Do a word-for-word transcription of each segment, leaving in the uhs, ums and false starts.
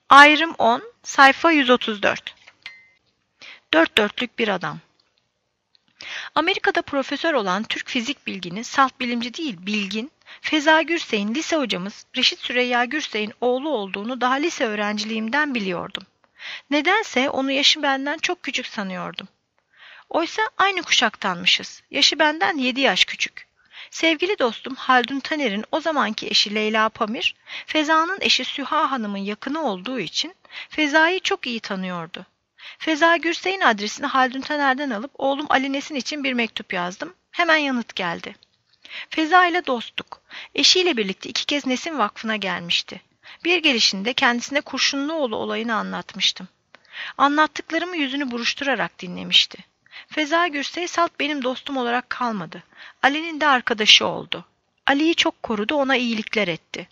Ayrım on, sayfa yüz otuz dört. Dört dörtlük bir adam. Amerika'da profesör olan Türk fizik bilgini, salt bilimci değil bilgin, Feza Gürsey'in lise hocamız Reşit Süreyya Gürsey'in oğlu olduğunu daha lise öğrenciliğimden biliyordum. Nedense onu yaşı benden çok küçük sanıyordum. Oysa aynı kuşaktanmışız. Yaşı benden yedi yaş küçük. Sevgili dostum Haldun Taner'in o zamanki eşi Leyla Pamir, Feza'nın eşi Süha Hanım'ın yakını olduğu için Feza'yı çok iyi tanıyordu. Feza Gürsey'in adresini Haldun Taner'den alıp oğlum Ali Nesin için bir mektup yazdım. Hemen yanıt geldi. Feza ile dostluk. Eşiyle birlikte iki kez Nesin Vakfı'na gelmişti. Bir gelişinde kendisine Kurşunluoğlu olayını anlatmıştım. Anlattıklarımı yüzünü buruşturarak dinlemişti. Feza Gürsey salt benim dostum olarak kalmadı. Ali'nin de arkadaşı oldu. Ali'yi çok korudu, ona iyilikler etti.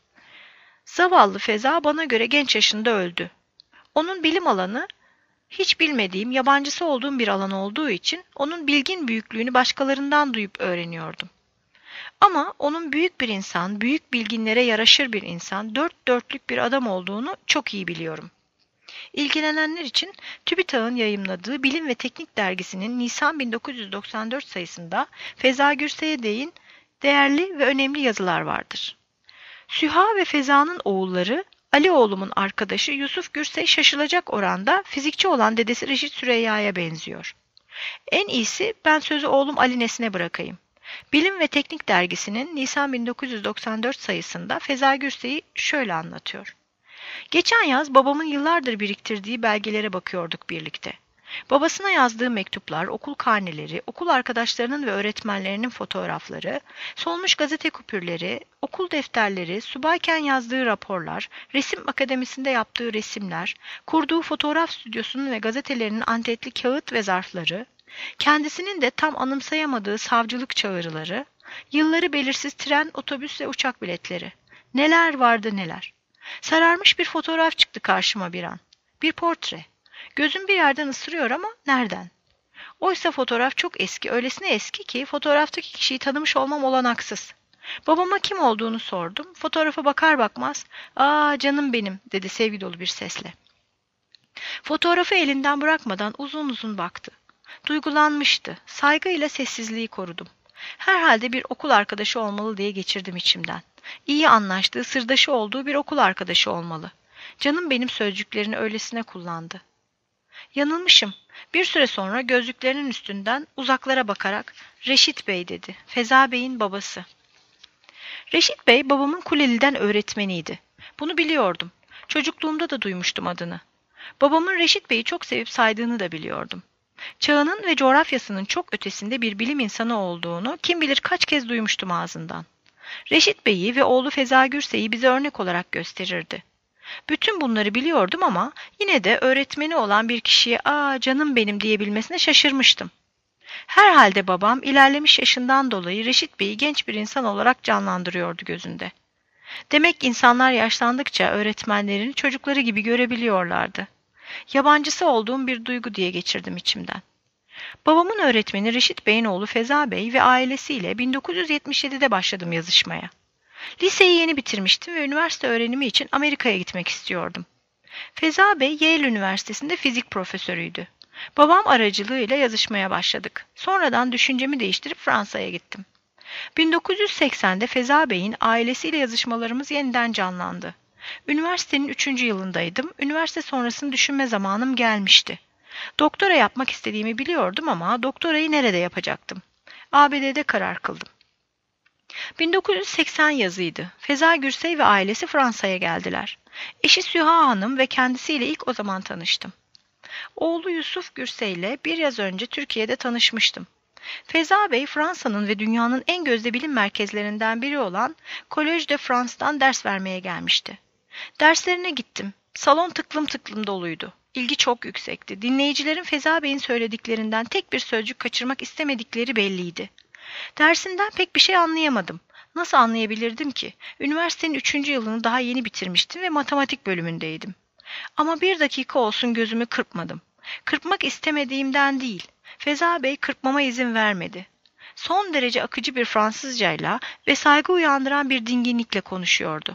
Zavallı Feza bana göre genç yaşında öldü. Onun bilim alanı hiç bilmediğim, yabancısı olduğum bir alan olduğu için onun bilgin büyüklüğünü başkalarından duyup öğreniyordum. Ama onun büyük bir insan, büyük bilginlere yaraşır bir insan, dört dörtlük bir adam olduğunu çok iyi biliyorum. İlgilenenler için TÜBİTAK'ın yayımladığı Bilim ve Teknik dergisinin Nisan bin dokuz yüz doksan dört sayısında Feza Gürsey'e değin değerli ve önemli yazılar vardır. Süha ve Feza'nın oğulları, Ali oğlumun arkadaşı Yusuf Gürsey şaşılacak oranda fizikçi olan dedesi Reşit Süreyya'ya benziyor. En iyisi ben sözü oğlum Ali Nesin'e bırakayım. Bilim ve Teknik dergisinin Nisan bin dokuz yüz doksan dört sayısında Feza Gürsey'i şöyle anlatıyor. Geçen yaz babamın yıllardır biriktirdiği belgelere bakıyorduk birlikte. Babasına yazdığı mektuplar, okul karneleri, okul arkadaşlarının ve öğretmenlerinin fotoğrafları, solmuş gazete kupürleri, okul defterleri, subayken yazdığı raporlar, resim akademisinde yaptığı resimler, kurduğu fotoğraf stüdyosunun ve gazetelerinin antetli kağıt ve zarfları, kendisinin de tam anımsayamadığı savcılık çağrıları, yılları belirsiz tren, otobüs ve uçak biletleri. Neler vardı neler. Sararmış bir fotoğraf çıktı karşıma bir an. Bir portre. Gözüm bir yerden ısırıyor ama nereden? Oysa fotoğraf çok eski, öylesine eski ki fotoğraftaki kişiyi tanımış olmam olanaksız. Babama kim olduğunu sordum. Fotoğrafa bakar bakmaz, ''Aa canım benim'' dedi sevgi dolu bir sesle. Fotoğrafı elinden bırakmadan uzun uzun baktı. Duygulanmıştı. Saygıyla sessizliği korudum. Herhalde bir okul arkadaşı olmalı diye geçirdim içimden. İyi anlaştığı, sırdaşı olduğu bir okul arkadaşı olmalı. Canım benim sözcüklerini öylesine kullandı. Yanılmışım. Bir süre sonra gözlüklerinin üstünden uzaklara bakarak Reşit Bey dedi. Feza Bey'in babası. Reşit Bey babamın Kuleli'den öğretmeniydi. Bunu biliyordum. Çocukluğumda da duymuştum adını. Babamın Reşit Bey'i çok sevip saydığını da biliyordum. Çağının ve coğrafyasının çok ötesinde bir bilim insanı olduğunu kim bilir kaç kez duymuştum ağzından. Reşit Bey'i ve oğlu Feza Gürsey'i bize örnek olarak gösterirdi. Bütün bunları biliyordum ama yine de öğretmeni olan bir kişiye ''Aa canım benim'' diyebilmesine şaşırmıştım. Herhalde babam ilerlemiş yaşından dolayı Reşit Bey'i genç bir insan olarak canlandırıyordu gözünde. Demek insanlar yaşlandıkça öğretmenlerini çocukları gibi görebiliyorlardı. Yabancısı olduğum bir duygu diye geçirdim içimden. Babamın öğretmeni Reşit Bey'in oğlu Feza Bey ve ailesiyle bin dokuz yüz yetmiş yedide başladım yazışmaya. Liseyi yeni bitirmiştim ve üniversite öğrenimi için Amerika'ya gitmek istiyordum. Feza Bey Yale Üniversitesi'nde fizik profesörüydü. Babam aracılığıyla yazışmaya başladık. Sonradan düşüncemi değiştirip Fransa'ya gittim. bin dokuz yüz seksende Feza Bey'in ailesiyle yazışmalarımız yeniden canlandı. Üniversitenin üçüncü yılındaydım. Üniversite sonrasını düşünme zamanım gelmişti. Doktora yapmak istediğimi biliyordum ama doktorayı nerede yapacaktım? A B D'de karar kıldım. bin dokuz yüz seksen yazıydı. Feza Gürsey ve ailesi Fransa'ya geldiler. Eşi Süha Hanım ve kendisiyle ilk o zaman tanıştım. Oğlu Yusuf Gürsey ile bir yaz önce Türkiye'de tanışmıştım. Feza Bey Fransa'nın ve dünyanın en gözde bilim merkezlerinden biri olan Collège de France'dan ders vermeye gelmişti. Derslerine gittim. Salon tıklım tıklım doluydu. İlgi çok yüksekti. Dinleyicilerin Feza Bey'in söylediklerinden tek bir sözcük kaçırmak istemedikleri belliydi. Dersinden pek bir şey anlayamadım. Nasıl anlayabilirdim ki? Üniversitenin üçüncü yılını daha yeni bitirmiştim ve matematik bölümündeydim. Ama bir dakika olsun gözümü kırpmadım. Kırpmak istemediğimden değil. Feza Bey kırpmama izin vermedi. Son derece akıcı bir Fransızcayla ve saygı uyandıran bir dinginlikle konuşuyordu.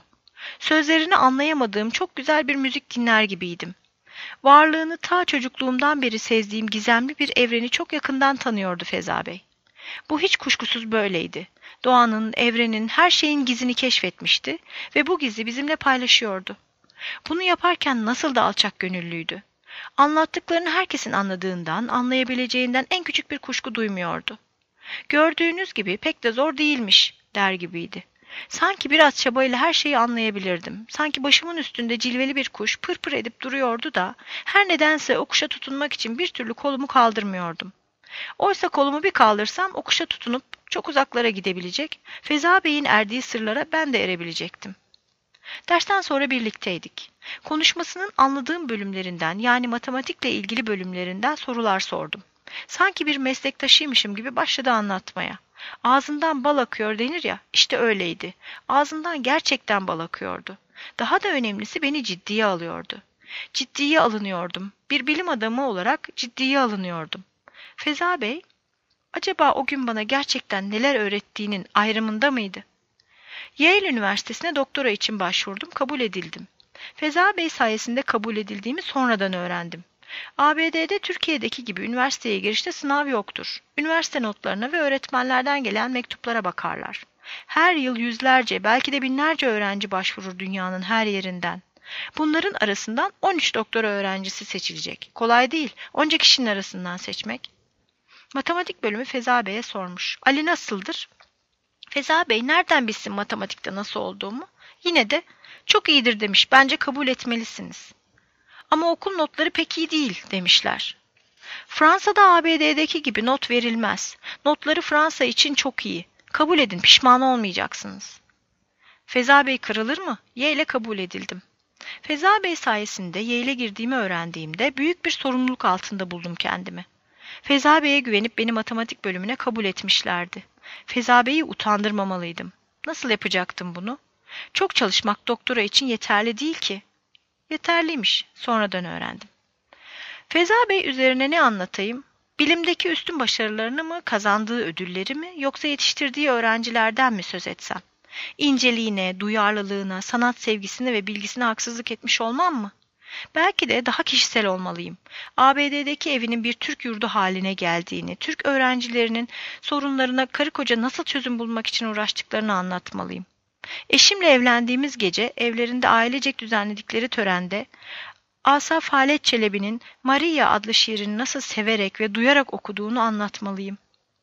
Sözlerini anlayamadığım çok güzel bir müzik dinler gibiydim. Varlığını ta çocukluğumdan beri sezdiğim gizemli bir evreni çok yakından tanıyordu Feza Bey. Bu hiç kuşkusuz böyleydi. Doğanın, evrenin, her şeyin gizini keşfetmişti ve bu gizi bizimle paylaşıyordu. Bunu yaparken nasıl da alçak gönüllüydü. Anlattıklarını herkesin anladığından, anlayabileceğinden en küçük bir kuşku duymuyordu. Gördüğünüz gibi pek de zor değilmiş der gibiydi. Sanki biraz çabayla her şeyi anlayabilirdim. Sanki başımın üstünde cilveli bir kuş pır pır edip duruyordu da her nedense o kuşa tutunmak için bir türlü kolumu kaldırmıyordum. Oysa kolumu bir kaldırsam o kuşa tutunup çok uzaklara gidebilecek, Feza Bey'in erdiği sırlara ben de erebilecektim. Dersten sonra birlikteydik. Konuşmasının anladığım bölümlerinden, yani matematikle ilgili bölümlerinden sorular sordum. Sanki bir meslektaşıymışım gibi başladı anlatmaya. Ağzından bal akıyor denir ya, işte öyleydi. Ağzından gerçekten bal akıyordu. Daha da önemlisi beni ciddiye alıyordu. Ciddiye alınıyordum. Bir bilim adamı olarak ciddiye alınıyordum. Feza Bey, acaba o gün bana gerçekten neler öğrettiğinin ayrımında mıydı? Yale Üniversitesi'ne doktora için başvurdum, kabul edildim. Feza Bey sayesinde kabul edildiğimi sonradan öğrendim. A B D'de Türkiye'deki gibi üniversiteye girişte sınav yoktur. Üniversite notlarına ve öğretmenlerden gelen mektuplara bakarlar. Her yıl yüzlerce, belki de binlerce öğrenci başvurur dünyanın her yerinden. Bunların arasından on üç doktora öğrencisi seçilecek. Kolay değil, onca kişinin arasından seçmek. Matematik bölümü Feza Bey'e sormuş. Ali nasıldır? Feza Bey nereden bilsin matematikte nasıl olduğumu? Yine de çok iyidir demiş, bence kabul etmelisiniz. Ama okul notları pek iyi değil demişler. Fransa'da A B D'deki gibi not verilmez. Notları Fransa için çok iyi. Kabul edin, pişman olmayacaksınız. Feza Bey kırılır mı? Yale'e kabul edildim. Feza Bey sayesinde Yale'e girdiğimi öğrendiğimde büyük bir sorumluluk altında buldum kendimi. Feza Bey'e güvenip beni matematik bölümüne kabul etmişlerdi. Feza Bey'i utandırmamalıydım. Nasıl yapacaktım bunu? Çok çalışmak doktora için yeterli değil ki. Yeterliymiş, sonradan öğrendim. Feza Bey üzerine ne anlatayım? Bilimdeki üstün başarılarını mı, kazandığı ödülleri mi, yoksa yetiştirdiği öğrencilerden mi söz etsem? İnceliğine, duyarlılığına, sanat sevgisine ve bilgisine haksızlık etmiş olmam mı? Belki de daha kişisel olmalıyım. A B D'deki evinin bir Türk yurdu haline geldiğini, Türk öğrencilerinin sorunlarına karı koca nasıl çözüm bulmak için uğraştıklarını anlatmalıyım. Eşimle evlendiğimiz gece evlerinde ailecek düzenledikleri törende Asaf Halet Çelebi'nin Maria adlı şiirini nasıl severek ve duyarak okuduğunu anlatmalıyım.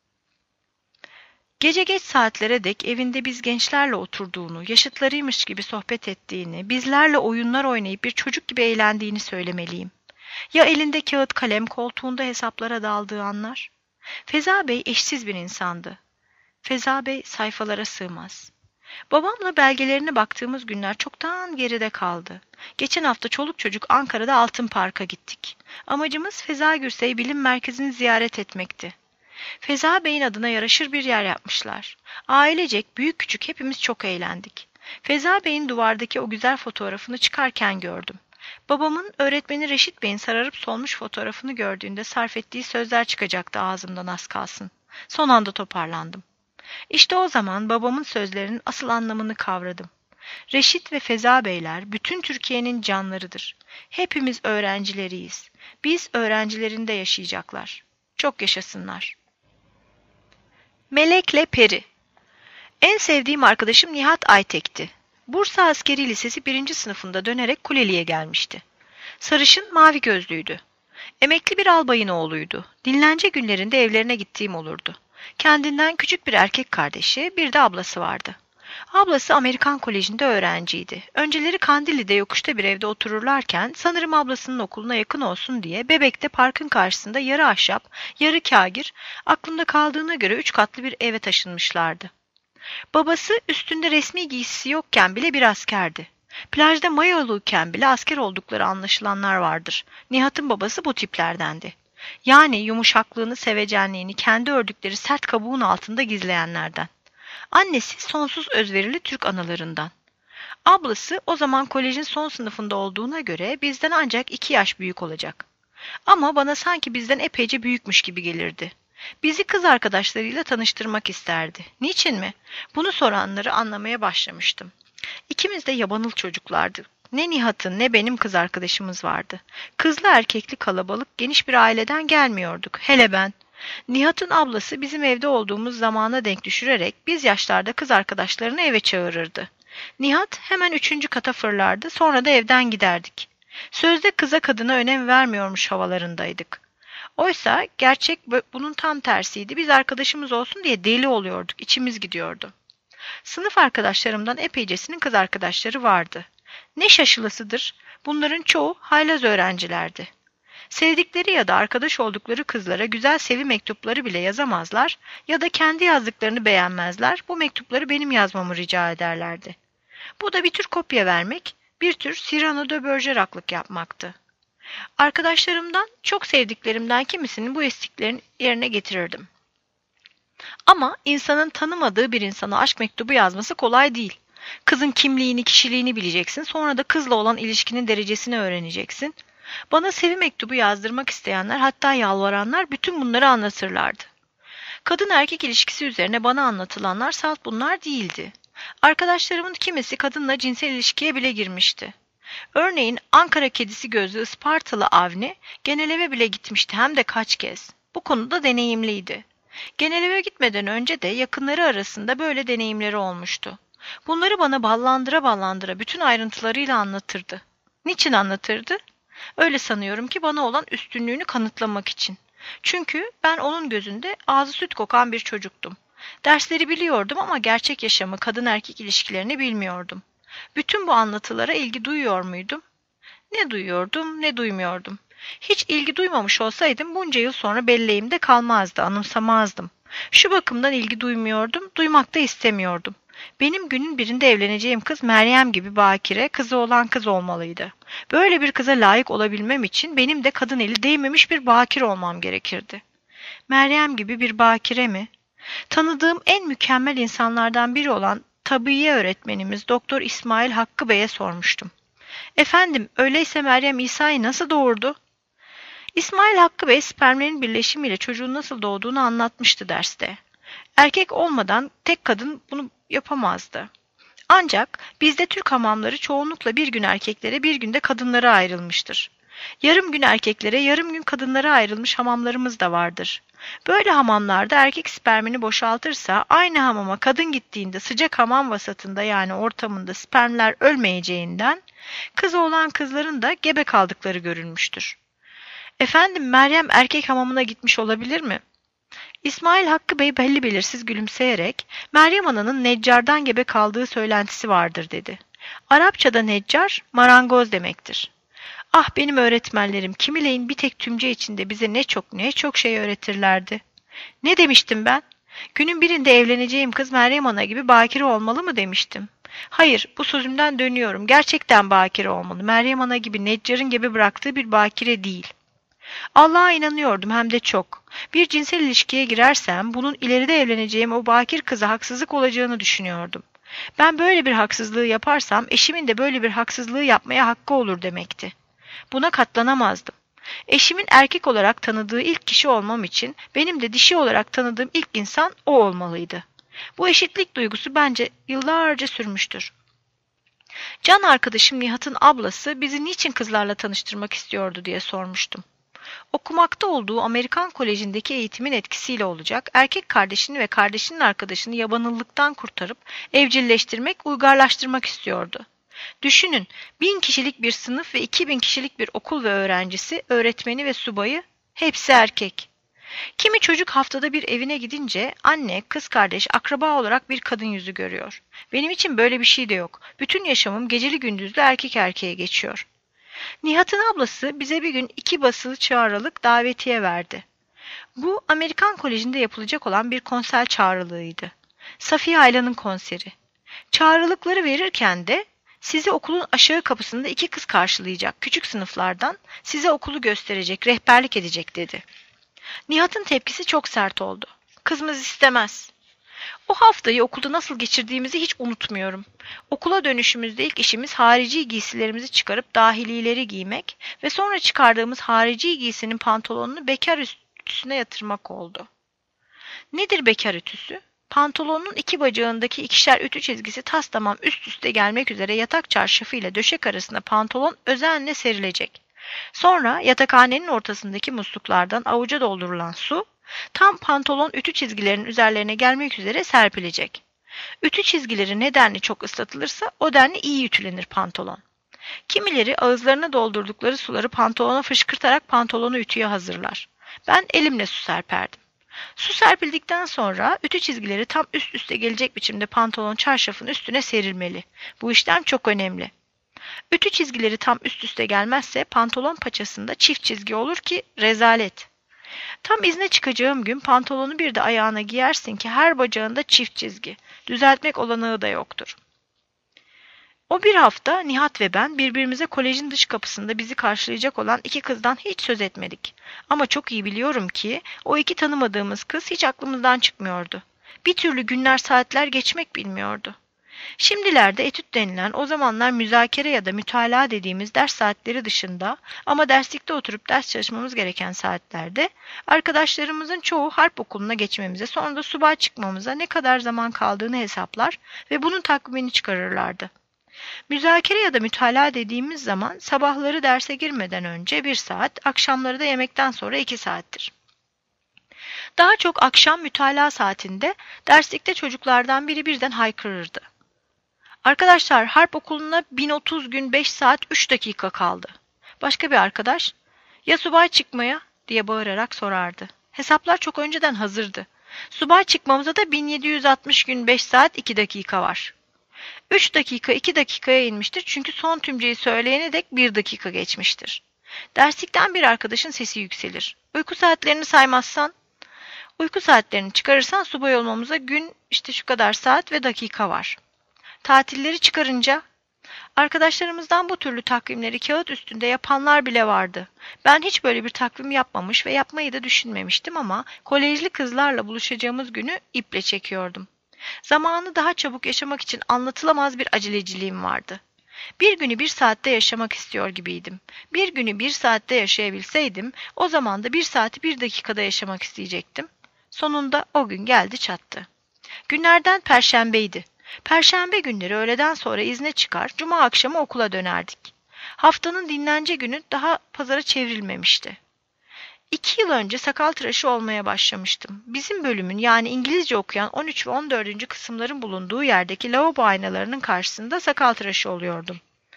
Gece geç saatlere dek evinde biz gençlerle oturduğunu, yaşıtlarıymış gibi sohbet ettiğini, bizlerle oyunlar oynayıp bir çocuk gibi eğlendiğini söylemeliyim. Ya elinde kağıt kalem, koltuğunda hesaplara daldığı anlar? Feza Bey eşsiz bir insandı. Feza Bey sayfalara sığmaz. Babamla belgelerine baktığımız günler çoktan geride kaldı. Geçen hafta çoluk çocuk Ankara'da Altın Park'a gittik. Amacımız Feza Gürsey Bilim Merkezi'ni ziyaret etmekti. Feza Bey'in adına yaraşır bir yer yapmışlar. Ailecek büyük küçük hepimiz çok eğlendik. Feza Bey'in duvardaki o güzel fotoğrafını çıkarken gördüm. Babamın öğretmeni Reşit Bey'in sararıp solmuş fotoğrafını gördüğünde sarf ettiği sözler çıkacaktı ağzımdan az kalsın. Son anda toparlandım. İşte o zaman babamın sözlerinin asıl anlamını kavradım. Reşit ve Feza Beyler bütün Türkiye'nin canlarıdır. Hepimiz öğrencileriyiz. Biz öğrencilerinde yaşayacaklar. Çok yaşasınlar. Melek'le Peri. En sevdiğim arkadaşım Nihat Aytek'ti. Bursa Askeri Lisesi birinci sınıfında dönerek Kuleli'ye gelmişti. Sarışın, mavi gözlüydü. Emekli bir albayın oğluydu. Dinlence günlerinde evlerine gittiğim olurdu. Kendinden küçük bir erkek kardeşi, bir de ablası vardı. Ablası Amerikan Koleji'nde öğrenciydi. Önceleri Kandilli'de yokuşta bir evde otururlarken sanırım ablasının okuluna yakın olsun diye Bebek'te parkın karşısında yarı ahşap, yarı kâgir, aklımda kaldığına göre üç katlı bir eve taşınmışlardı. Babası üstünde resmi giysisi yokken bile bir askerdi. Plajda mayoluyken bile asker oldukları anlaşılanlar vardır. Nihat'ın babası bu tiplerdendi. Yani yumuşaklığını, sevecenliğini kendi ördükleri sert kabuğun altında gizleyenlerden. Annesi sonsuz özverili Türk analarından. Ablası o zaman kolejin son sınıfında olduğuna göre bizden ancak iki yaş büyük olacak. Ama bana sanki bizden epeyce büyükmüş gibi gelirdi. Bizi kız arkadaşlarıyla tanıştırmak isterdi. Niçin mi? Bunu soranları anlamaya başlamıştım. İkimiz de yabanıl çocuklardı. Ne Nihat'ın ne benim kız arkadaşımız vardı. Kızlı erkekli kalabalık geniş bir aileden gelmiyorduk. Hele ben. Nihat'ın ablası bizim evde olduğumuz zamana denk düşürerek biz yaşlarda kız arkadaşlarını eve çağırırdı. Nihat hemen üçüncü kata fırlardı, sonra da evden giderdik. Sözde kıza kadına önem vermiyormuş havalarındaydık. Oysa gerçek bunun tam tersiydi. Biz arkadaşımız olsun diye deli oluyorduk, içimiz gidiyordu. Sınıf arkadaşlarımdan epeycesinin kız arkadaşları vardı. Ne şaşılısıdır, bunların çoğu haylaz öğrencilerdi. Sevdikleri ya da arkadaş oldukları kızlara güzel sevi mektupları bile yazamazlar ya da kendi yazdıklarını beğenmezler, bu mektupları benim yazmamı rica ederlerdi. Bu da bir tür kopya vermek, bir tür Cyrano de Bergerac'lık yapmaktı. Arkadaşlarımdan, çok sevdiklerimden kimisini bu isteklerin yerine getirirdim. Ama insanın tanımadığı bir insana aşk mektubu yazması kolay değil. Kızın kimliğini, kişiliğini bileceksin, sonra da kızla olan ilişkinin derecesini öğreneceksin. Bana sevi mektubu yazdırmak isteyenler, hatta yalvaranlar bütün bunları anlatırlardı. Kadın erkek ilişkisi üzerine bana anlatılanlar salt bunlar değildi. Arkadaşlarımın kimisi kadınla cinsel ilişkiye bile girmişti. Örneğin Ankara kedisi gözlü Ispartalı Avni geneleve bile gitmişti, hem de kaç kez. Bu konuda deneyimliydi. Geneleve gitmeden önce de yakınları arasında böyle deneyimleri olmuştu. Bunları bana ballandıra ballandıra bütün ayrıntılarıyla anlatırdı. Niçin anlatırdı? Öyle sanıyorum ki bana olan üstünlüğünü kanıtlamak için. Çünkü ben onun gözünde ağzı süt kokan bir çocuktum. Dersleri biliyordum ama gerçek yaşamı, kadın erkek ilişkilerini bilmiyordum. Bütün bu anlatılara ilgi duyuyor muydum? Ne duyuyordum, ne duymuyordum. Hiç ilgi duymamış olsaydım bunca yıl sonra belleğimde kalmazdı, anımsamazdım. Şu bakımdan ilgi duymuyordum, duymak da istemiyordum. Benim günün birinde evleneceğim kız Meryem gibi bakire, kızı olan kız olmalıydı. Böyle bir kıza layık olabilmem için benim de kadın eli değmemiş bir bakire olmam gerekirdi. Meryem gibi bir bakire mi? Tanıdığım en mükemmel insanlardan biri olan tabiiye öğretmenimiz Doktor İsmail Hakkı Bey'e sormuştum. Efendim, öyleyse Meryem İsa'yı nasıl doğurdu? İsmail Hakkı Bey spermlerin birleşimiyle çocuğun nasıl doğduğunu anlatmıştı derste. Erkek olmadan tek kadın bunu yapamazdı. Ancak bizde Türk hamamları çoğunlukla bir gün erkeklere, bir günde kadınlara ayrılmıştır. Yarım gün erkeklere, yarım gün kadınlara ayrılmış hamamlarımız da vardır. Böyle hamamlarda erkek spermini boşaltırsa aynı hamama kadın gittiğinde sıcak hamam vasatında, yani ortamında spermler ölmeyeceğinden kız olan kızların da gebe kaldıkları görülmüştür. Efendim, Meryem erkek hamamına gitmiş olabilir mi? İsmail Hakkı Bey belli belirsiz gülümseyerek Meryem Ana'nın Neccar'dan gebe kaldığı söylentisi vardır dedi. Arapçada Neccar, marangoz demektir. Ah, benim öğretmenlerim kimileyin bir tek tümce içinde bize ne çok ne çok şey öğretirlerdi. Ne demiştim ben? Günün birinde evleneceğim kız Meryem Ana gibi bakire olmalı mı demiştim. Hayır, bu sözümden dönüyorum. Gerçekten bakire olmalı. Meryem Ana gibi Neccar'ın gebe bıraktığı bir bakire değil. Allah'a inanıyordum, hem de çok. Bir cinsel ilişkiye girersem bunun ileride evleneceğim o bakir kıza haksızlık olacağını düşünüyordum. Ben böyle bir haksızlığı yaparsam eşimin de böyle bir haksızlığı yapmaya hakkı olur demekti. Buna katlanamazdım. Eşimin erkek olarak tanıdığı ilk kişi olmam için benim de dişi olarak tanıdığım ilk insan o olmalıydı. Bu eşitlik duygusu bence yıllarca sürmüştür. Can arkadaşım Nihat'ın ablası bizi niçin kızlarla tanıştırmak istiyordu diye sormuştum. Okumakta olduğu Amerikan Koleji'ndeki eğitimin etkisiyle olacak, erkek kardeşini ve kardeşinin arkadaşını yabanıllıktan kurtarıp evcilleştirmek, uygarlaştırmak istiyordu. Düşünün, bin kişilik bir sınıf ve iki bin kişilik bir okul ve öğrencisi, öğretmeni ve subayı, hepsi erkek. Kimi çocuk haftada bir evine gidince anne, kız kardeş, akraba olarak bir kadın yüzü görüyor. Benim için böyle bir şey de yok. Bütün yaşamım geceli gündüzlü erkek erkeğe geçiyor. Nihat'ın ablası bize bir gün iki basılı çağrılık davetiye verdi. Bu Amerikan Koleji'nde yapılacak olan bir konser çağrılığıydı. Safiye Aylan'ın konseri. Çağrılıkları verirken de sizi okulun aşağı kapısında iki kız karşılayacak, küçük sınıflardan, size okulu gösterecek, rehberlik edecek dedi. Nihat'ın tepkisi çok sert oldu. Kızımız istemez. O haftayı okulda nasıl geçirdiğimizi hiç unutmuyorum. Okula dönüşümüzde ilk işimiz harici giysilerimizi çıkarıp dahilileri giymek ve sonra çıkardığımız harici giysinin pantolonunu bekar ütüsüne yatırmak oldu. Nedir bekar ütüsü? Pantolonun iki bacağındaki ikişer ütü çizgisi tastamam üst üste gelmek üzere yatak çarşafı ile döşek arasında pantolon özenle serilecek. Sonra yatakhanenin ortasındaki musluklardan avuca doldurulan su, tam pantolon ütü çizgilerinin üzerlerine gelmek üzere serpilecek. Ütü çizgileri ne denli çok ıslatılırsa o denli iyi ütülenir pantolon. Kimileri ağızlarına doldurdukları suları pantolona fışkırtarak pantolonu ütüye hazırlar. Ben elimle su serperdim. Su serpildikten sonra ütü çizgileri tam üst üste gelecek biçimde pantolon çarşafın üstüne serilmeli. Bu işlem çok önemli. Ütü çizgileri tam üst üste gelmezse pantolon paçasında çift çizgi olur ki rezalet. Tam izne çıkacağım gün pantolonu bir de ayağına giyersin ki her bacağında çift çizgi. Düzeltmek olanağı da yoktur. O bir hafta Nihat ve ben birbirimize kolejin dış kapısında bizi karşılayacak olan iki kızdan hiç söz etmedik. Ama çok iyi biliyorum ki o iki tanımadığımız kız hiç aklımızdan çıkmıyordu. Bir türlü günler saatler geçmek bilmiyordu. Şimdilerde etüt denilen o zamanlar müzakere ya da mütalaa dediğimiz ders saatleri dışında ama derslikte oturup ders çalışmamız gereken saatlerde arkadaşlarımızın çoğu harp okuluna geçmemize sonra da subay çıkmamıza ne kadar zaman kaldığını hesaplar ve bunun takvimini çıkarırlardı. Müzakere ya da mütalaa dediğimiz zaman sabahları derse girmeden önce bir saat, akşamları da yemekten sonra iki saattir. Daha çok akşam mütalaa saatinde derslikte çocuklardan biri birden haykırırdı. Arkadaşlar harp okuluna bin otuz gün beş saat üç dakika kaldı. Başka bir arkadaş, ya subay çıkmaya diye bağırarak sorardı. Hesaplar çok önceden hazırdı. Subay çıkmamıza da bin yedi yüz altmış gün beş saat iki dakika var. üç dakika iki dakikaya inmiştir çünkü son tümceyi söyleyene dek bir dakika geçmiştir. Derslikten bir arkadaşın sesi yükselir. Uyku saatlerini saymazsan, uyku saatlerini çıkarırsan subay olmamıza gün işte şu kadar saat ve dakika var. Tatilleri çıkarınca, arkadaşlarımızdan bu türlü takvimleri kağıt üstünde yapanlar bile vardı. Ben hiç böyle bir takvim yapmamış ve yapmayı da düşünmemiştim ama kolejli kızlarla buluşacağımız günü iple çekiyordum. Zamanı daha çabuk yaşamak için anlatılamaz bir aceleciliğim vardı. Bir günü bir saatte yaşamak istiyor gibiydim. Bir günü bir saatte yaşayabilseydim, o zaman da bir saati bir dakikada yaşamak isteyecektim. Sonunda o gün geldi çattı. Günlerden perşembeydi. Perşembe günleri öğleden sonra izne çıkar, cuma akşamı okula dönerdik. Haftanın dinlence günü daha pazara çevrilmemişti. İki yıl önce sakal tıraşı olmaya başlamıştım. Bizim bölümün yani İngilizce okuyan on üç ve on dördüncü kısımların bulunduğu yerdeki lavabo aynalarının karşısında sakal tıraşı oluyordum.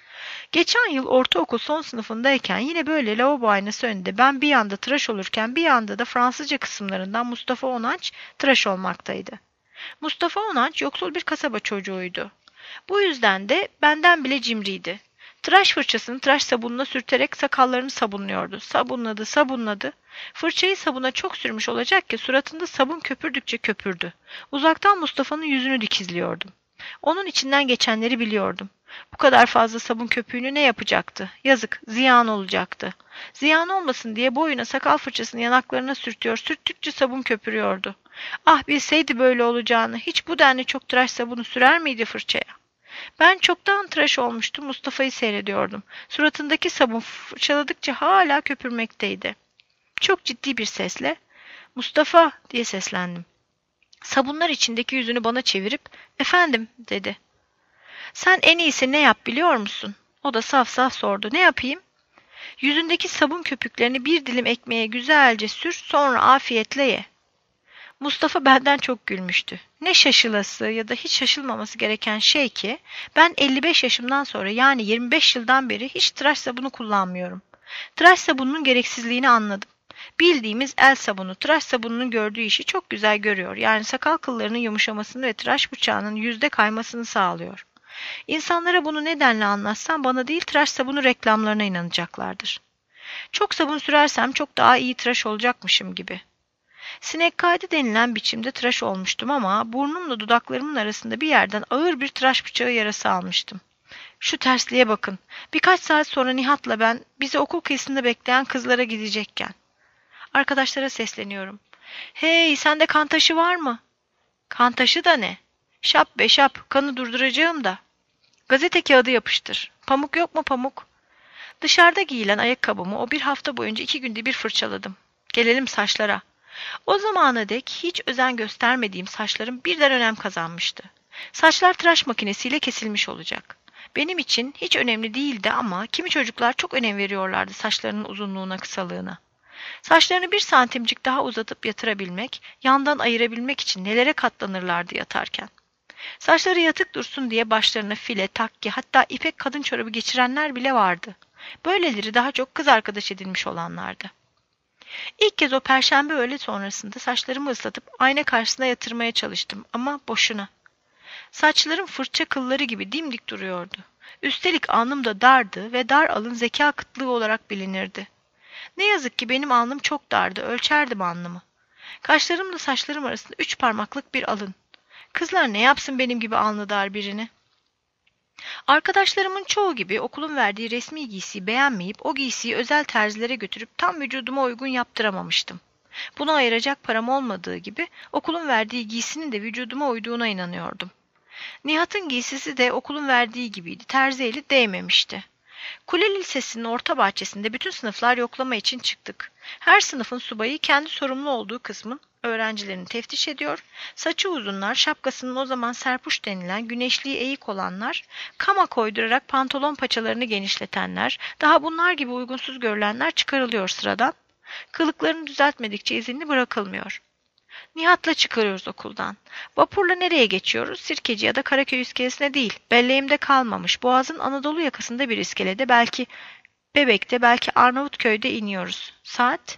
Geçen yıl ortaokul son sınıfındayken yine böyle lavabo aynası önünde ben bir yanda tıraş olurken bir yanda da Fransızca kısımlarından Mustafa Onanç tıraş olmaktaydı. Mustafa Onanç yoksul bir kasaba çocuğuydu. Bu yüzden de benden bile cimriydi. Tıraş fırçasını tıraş sabununa sürterek sakallarını sabunluyordu. Sabunladı, sabunladı. Fırçayı sabuna çok sürmüş olacak ki suratında sabun köpürdükçe köpürdü. Uzaktan Mustafa'nın yüzünü dikizliyordum. Onun içinden geçenleri biliyordum. Bu kadar fazla sabun köpüğünü ne yapacaktı? Yazık, ziyan olacaktı. Ziyan olmasın diye boyuna sakal fırçasını yanaklarına sürtüyor, sürttükçe sabun köpürüyordu. Ah bilseydi böyle olacağını, hiç bu denli çok tıraş sabunu sürer miydi fırçaya? Ben çoktan tıraş olmuştum, Mustafa'yı seyrediyordum. Suratındaki sabun fırçaladıkça hala köpürmekteydi. Çok ciddi bir sesle, "Mustafa!" diye seslendim. Sabunlar içindeki yüzünü bana çevirip, "Efendim?" dedi. "Sen en iyisi ne yap biliyor musun?" O da saf saf sordu. "Ne yapayım?" "Yüzündeki sabun köpüklerini bir dilim ekmeğe güzelce sür, sonra afiyetle ye." Mustafa benden çok gülmüştü. Ne şaşılası ya da hiç şaşılmaması gereken şey ki ben elli beş yaşımdan sonra yani yirmi beş yıldan beri hiç tıraş sabunu kullanmıyorum. Tıraş sabununun gereksizliğini anladım. Bildiğimiz el sabunu tıraş sabununun gördüğü işi çok güzel görüyor. Yani sakal kıllarının yumuşamasını ve tıraş bıçağının yüzde kaymasını sağlıyor. İnsanlara bunu nedenle anlatsam bana değil tıraş sabunu reklamlarına inanacaklardır. Çok sabun sürersem çok daha iyi tıraş olacakmışım gibi. Sinek kaydı denilen biçimde tıraş olmuştum ama burnumla dudaklarımın arasında bir yerden ağır bir tıraş bıçağı yarası almıştım. Şu tersliğe bakın. Birkaç saat sonra Nihat'la ben bizi okul kıyısında bekleyen kızlara gidecekken. Arkadaşlara sesleniyorum. "Hey, sende kan taşı var mı?" "Kan taşı da ne?" "Şap be şap, kanı durduracağım da." "Gazete kağıdı yapıştır. Pamuk yok mu pamuk?" Dışarıda giyilen ayakkabımı o bir hafta boyunca iki günde bir fırçaladım. Gelelim saçlara. O zamana dek hiç özen göstermediğim saçlarım birden önem kazanmıştı. Saçlar tıraş makinesiyle kesilmiş olacak. Benim için hiç önemli değildi ama kimi çocuklar çok önem veriyorlardı saçlarının uzunluğuna, kısalığına. Saçlarını bir santimcik daha uzatıp yatırabilmek, yandan ayırabilmek için nelere katlanırlardı yatarken. Saçları yatık dursun diye başlarına file, takki, hatta ipek kadın çorabı geçirenler bile vardı. Böyleleri daha çok kız arkadaş edilmiş olanlardı. İlk kez o perşembe öğle sonrasında saçlarımı ıslatıp ayna karşısına yatırmaya çalıştım ama boşuna. Saçlarım fırça kılları gibi dimdik duruyordu. Üstelik alnım da dardı ve dar alın zeka kıtlığı olarak bilinirdi. Ne yazık ki benim alnım çok dardı, ölçerdim alnımı. Kaşlarımla saçlarım arasında üç parmaklık bir alın. Kızlar ne yapsın benim gibi alnı dar birini? Arkadaşlarımın çoğu gibi okulun verdiği resmi giysiyi beğenmeyip o giysiyi özel terzilere götürüp tam vücuduma uygun yaptıramamıştım. Buna ayıracak param olmadığı gibi okulun verdiği giysinin de vücuduma uyduğuna inanıyordum. Nihat'ın giysisi de okulun verdiği gibiydi, terzi eli değmemişti. Kule Lisesi'nin orta bahçesinde bütün sınıflar yoklama için çıktık. Her sınıfın subayı kendi sorumlu olduğu kısmın öğrencilerini teftiş ediyor, saçı uzunlar, şapkasının o zaman serpuş denilen güneşliği eğik olanlar, kama koydurarak pantolon paçalarını genişletenler, daha bunlar gibi uygunsuz görülenler çıkarılıyor sıradan. Kılıklarını düzeltmedikçe izinli bırakılmıyor. Nihat'la çıkarıyoruz okuldan. Vapurla nereye geçiyoruz? Sirkeci ya da Karaköy iskelesine değil. Belleğimde kalmamış. Boğaz'ın Anadolu yakasında bir iskelede, belki Bebek'te, belki Arnavutköy'de iniyoruz. Saat?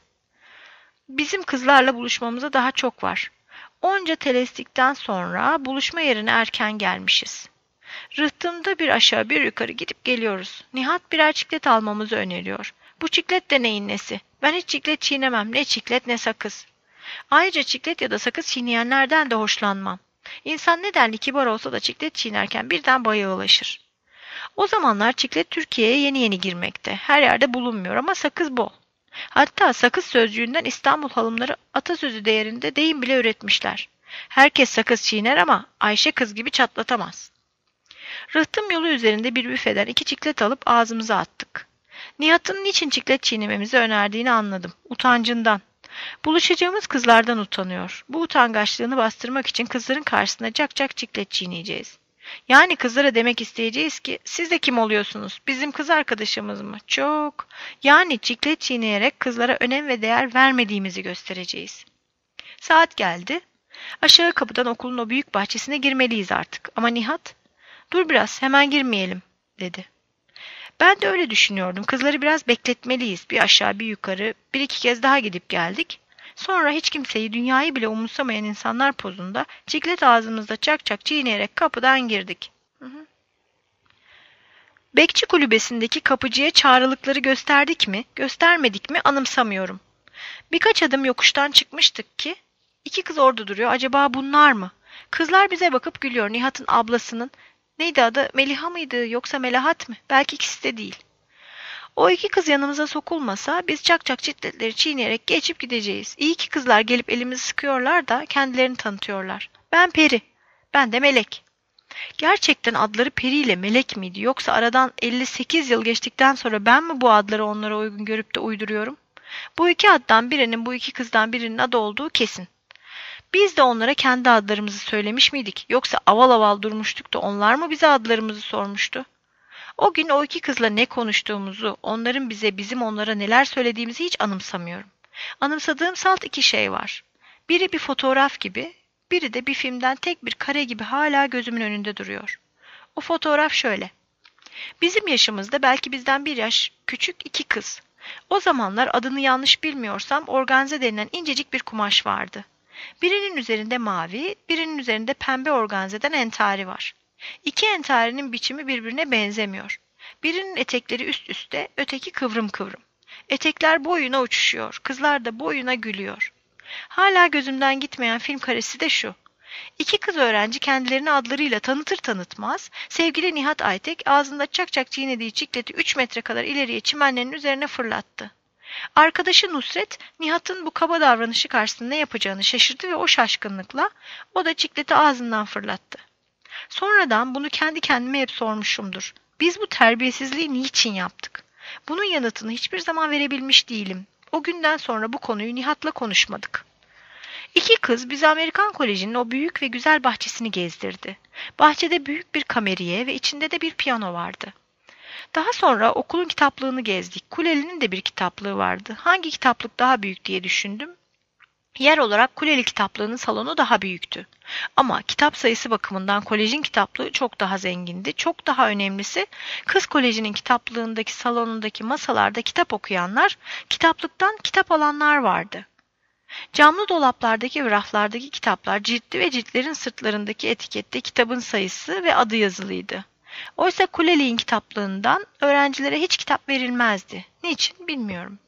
Bizim kızlarla buluşmamıza daha çok var. Onca telestikten sonra buluşma yerine erken gelmişiz. Rıhtımda bir aşağı bir yukarı gidip geliyoruz. Nihat birer çiklet almamızı öneriyor. Bu çiklet de neyin nesi? Ben hiç çiklet çiğnemem. Ne çiklet ne sakız. Ayrıca çiklet ya da sakız çiğneyenlerden de hoşlanmam. İnsan ne denli kibar olsa da çiklet çiğnerken birden bayağılaşır. O zamanlar çiklet Türkiye'ye yeni yeni girmekte. Her yerde bulunmuyor ama sakız bol. Hatta sakız sözcüğünden İstanbul hanımları atasözü değerinde deyim bile üretmişler. Herkes sakız çiğner ama Ayşe kız gibi çatlatamaz. Rıhtım yolu üzerinde bir büfeden iki çiklet alıp ağzımıza attık. Nihat'ın niçin çiklet çiğnememizi önerdiğini anladım. Utancından. Buluşacağımız kızlardan utanıyor. Bu utangaçlığını bastırmak için kızların karşısında cak cak çiklet çiğneyeceğiz. Yani kızlara demek isteyeceğiz ki siz de kim oluyorsunuz? Bizim kız arkadaşımız mı? Çok. Yani çiklet çiğneyerek kızlara önem ve değer vermediğimizi göstereceğiz. Saat geldi. Aşağı kapıdan okulun o büyük bahçesine girmeliyiz artık. Ama Nihat, dur biraz hemen girmeyelim dedi. Ben de öyle düşünüyordum. Kızları biraz bekletmeliyiz. Bir aşağı bir yukarı bir iki kez daha gidip geldik. Sonra hiç kimseyi, dünyayı bile umursamayan insanlar pozunda çiklet ağzımızda çak çak çiğneyerek kapıdan girdik. Hı hı. Bekçi kulübesindeki kapıcıya çağrılıkları gösterdik mi, göstermedik mi anımsamıyorum. Birkaç adım yokuştan çıkmıştık ki iki kız orada duruyor. Acaba bunlar mı? Kızlar bize bakıp gülüyor. Nihat'ın ablasının, neydi adı, Meliha mıydı yoksa Melahat mı? Belki ikisi de değil. O iki kız yanımıza sokulmasa biz çak çak çikletleri çiğneyerek geçip gideceğiz. İyi ki kızlar gelip elimizi sıkıyorlar da kendilerini tanıtıyorlar. Ben Peri, ben de Melek. Gerçekten adları Peri ile Melek miydi, yoksa aradan elli sekiz yıl geçtikten sonra ben mi bu adları onlara uygun görüp de uyduruyorum? Bu iki addan birinin bu iki kızdan birinin adı olduğu kesin. Biz de onlara kendi adlarımızı söylemiş miydik, yoksa aval aval durmuştuk da onlar mı bize adlarımızı sormuştu? O gün o iki kızla ne konuştuğumuzu, onların bize, bizim onlara neler söylediğimizi hiç anımsamıyorum. Anımsadığım salt iki şey var. Biri bir fotoğraf gibi, biri de bir filmden tek bir kare gibi hala gözümün önünde duruyor. O fotoğraf şöyle. Bizim yaşımızda, belki bizden bir yaş küçük iki kız. O zamanlar adını yanlış bilmiyorsam organze denilen incecik bir kumaş vardı. Birinin üzerinde mavi, birinin üzerinde pembe organzeden entari var. İki entarinin biçimi birbirine benzemiyor. Birinin etekleri üst üste, öteki kıvrım kıvrım. Etekler boyuna uçuşuyor, kızlar da boyuna gülüyor. Hala gözümden gitmeyen film karesi de şu. İki kız öğrenci kendilerini adlarıyla tanıtır tanıtmaz, sevgili Nihat Aytek ağzında çak çak çiğnediği çikleti üç metre kadar ileriye çimenlerin üzerine fırlattı. Arkadaşı Nusret, Nihat'ın bu kaba davranışı karşısında ne yapacağını şaşırdı ve o şaşkınlıkla o da çikleti ağzından fırlattı. Sonradan bunu kendi kendime hep sormuşumdur. Biz bu terbiyesizliği niçin yaptık? Bunun yanıtını hiçbir zaman verebilmiş değilim. O günden sonra bu konuyu Nihat'la konuşmadık. İki kız bizi Amerikan Koleji'nin o büyük ve güzel bahçesini gezdirdi. Bahçede büyük bir kameriye ve içinde de bir piyano vardı. Daha sonra okulun kitaplığını gezdik. Kuleli'nin de bir kitaplığı vardı. Hangi kitaplık daha büyük diye düşündüm. Yer olarak Kuleli kitaplığının salonu daha büyüktü. Ama kitap sayısı bakımından kolejin kitaplığı çok daha zengindi. Çok daha önemlisi, kız kolejinin kitaplığındaki salonundaki masalarda kitap okuyanlar, kitaplıktan kitap alanlar vardı. Camlı dolaplardaki ve raflardaki kitaplar ciltli ve ciltlerin sırtlarındaki etikette kitabın sayısı ve adı yazılıydı. Oysa Kuleli'nin kitaplığından öğrencilere hiç kitap verilmezdi. Niçin bilmiyorum.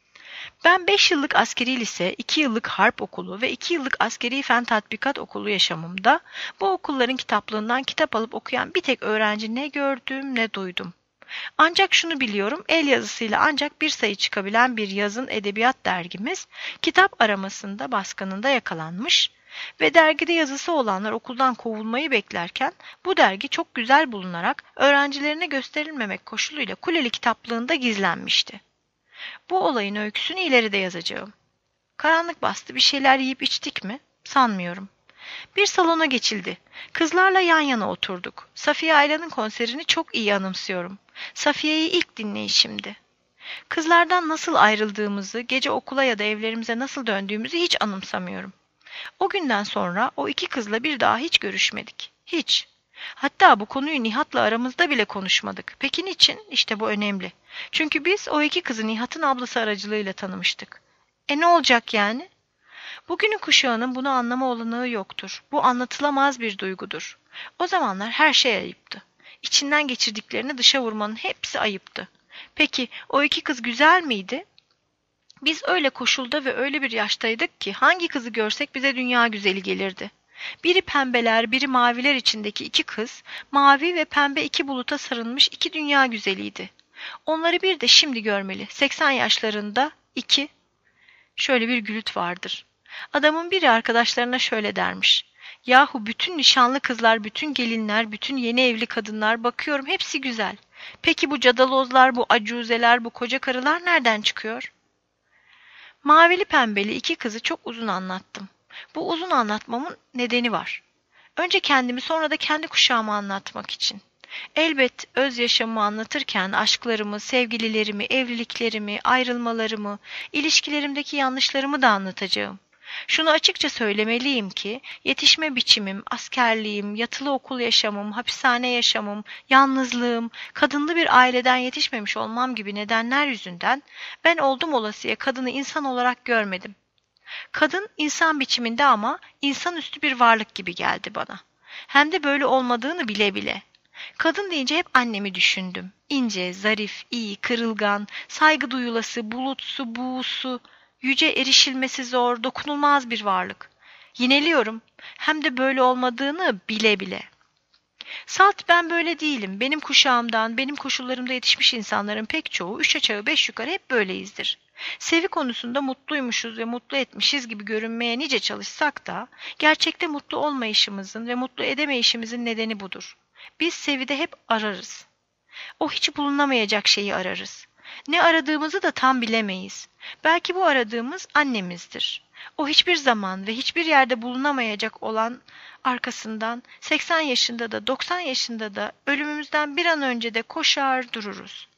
Ben beş yıllık askeri lise, iki yıllık harp okulu ve iki yıllık askeri fen tatbikat okulu yaşamımda bu okulların kitaplığından kitap alıp okuyan bir tek öğrenci ne gördüm ne duydum. Ancak şunu biliyorum, el yazısıyla ancak bir sayı çıkabilen bir yazın edebiyat dergimiz kitap aramasında baskınında yakalanmış ve dergide yazısı olanlar okuldan kovulmayı beklerken bu dergi çok güzel bulunarak öğrencilerine gösterilmemek koşuluyla Kuleli kitaplığında gizlenmişti. Bu olayın öyküsünü ileride yazacağım. Karanlık bastı, bir şeyler yiyip içtik mi? Sanmıyorum. Bir salona geçildi. Kızlarla yan yana oturduk. Safiye Aylan'ın konserini çok iyi anımsıyorum. Safiye'yi ilk dinleyişimdi. Kızlardan nasıl ayrıldığımızı, gece okula ya da evlerimize nasıl döndüğümüzü hiç anımsamıyorum. O günden sonra o iki kızla bir daha hiç görüşmedik. Hiç. Hatta bu konuyu Nihat'la aramızda bile konuşmadık. Peki niçin? İşte bu önemli. Çünkü biz o iki kızı Nihat'ın ablası aracılığıyla tanımıştık. E ne olacak yani? Bugünün kuşağının bunu anlama olanağı yoktur. Bu anlatılamaz bir duygudur. O zamanlar her şey ayıptı. İçinden geçirdiklerini dışa vurmanın hepsi ayıptı. Peki o iki kız güzel miydi? Biz öyle koşulda ve öyle bir yaştaydık ki hangi kızı görsek bize dünya güzeli gelirdi. Biri pembeler, biri maviler içindeki iki kız, mavi ve pembe iki buluta sarılmış iki dünya güzeliydi. Onları bir de şimdi görmeli. seksen yaşlarında iki. Şöyle bir gülüt vardır. Adamın biri arkadaşlarına şöyle dermiş. Yahu bütün nişanlı kızlar, bütün gelinler, bütün yeni evli kadınlar bakıyorum hepsi güzel. Peki bu cadalozlar, bu acuzeler, bu koca karılar nereden çıkıyor? Mavili pembeli iki kızı çok uzun anlattım. Bu uzun anlatmamın nedeni var. Önce kendimi sonra da kendi kuşağımı anlatmak için. Elbet öz yaşamımı anlatırken aşklarımı, sevgililerimi, evliliklerimi, ayrılmalarımı, ilişkilerimdeki yanlışlarımı da anlatacağım. Şunu açıkça söylemeliyim ki yetişme biçimim, askerliğim, yatılı okul yaşamım, hapishane yaşamım, yalnızlığım, kadınlı bir aileden yetişmemiş olmam gibi nedenler yüzünden ben oldum olasıya kadını insan olarak görmedim. Kadın insan biçiminde ama insanüstü bir varlık gibi geldi bana. Hem de böyle olmadığını bile bile. Kadın deyince hep annemi düşündüm. İnce, zarif, iyi, kırılgan, saygı duyulası, bulutsu, buğusu, yüce erişilmesi zor, dokunulmaz bir varlık. Yineliyorum. Hem de böyle olmadığını bile bile. Salt ben böyle değilim. Benim kuşağımdan, benim koşullarımda yetişmiş insanların pek çoğu üç aşağı beş yukarı hep böyleyizdir. Sevi konusunda mutluymuşuz ve mutlu etmişiz gibi görünmeye nice çalışsak da gerçekte mutlu olmayışımızın ve mutlu edemeyişimizin nedeni budur. Biz sevide hep ararız. O hiç bulunamayacak şeyi ararız. Ne aradığımızı da tam bilemeyiz. Belki bu aradığımız annemizdir. O hiçbir zaman ve hiçbir yerde bulunamayacak olan arkasından seksen yaşında da doksan yaşında da ölümümüzden bir an önce de koşar dururuz.